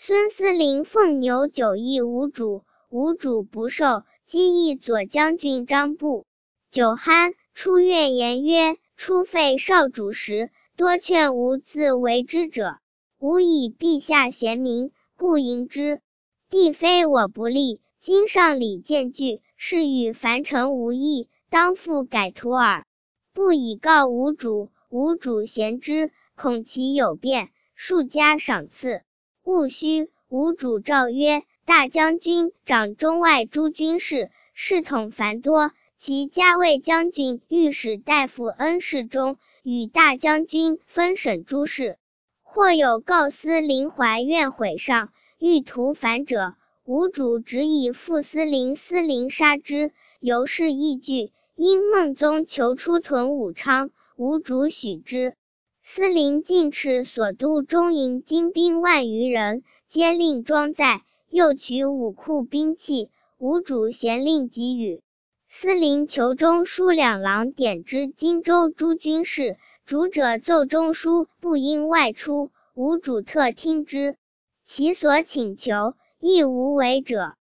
孙思陵奉牛9邑无主，无主不受，击议左将军张布。酒酣，出怨言曰：初废少主时，多劝吾自为之者，吾以陛下贤明，故迎之。帝非我不利，今上礼见据，是与樊城无益，当复改图耳。不以告吾主，吾主贤之，恐其有变，数加赏赐。戊戌，吾主诏曰：大将军掌中外诸军事，事统繁多，其加卫将军、御史大夫恩事中，与大将军分审诸事。或有告司陵怀怨毁上，欲图反者，吾主只以副司陵司陵杀之，由是议据。因孟宗求出屯武昌，吾主许之。司陵进斥所督中营精兵万余人，皆令装载，又取武库兵器，吾主咸令给予。司陵求中书两郎典之荆州诸军事，主者奏中书不应外出，吾主特听之。其所请求，亦无违者。